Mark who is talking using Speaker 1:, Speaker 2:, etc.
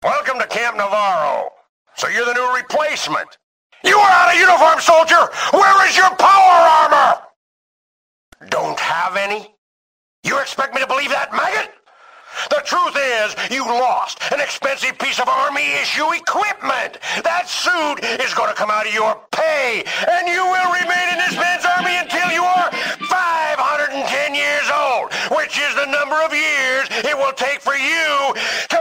Speaker 1: Welcome to Camp Navarro. So you're the new replacement. You are out of uniform, soldier! Where is your power armor? Don't have any? You expect me to believe that, maggot? The truth is, you lost an expensive piece of Army-issue equipment. That suit is going to come out of your pay, and you will remain in this man's army until you are 510 years old, which is the number of years it will take for you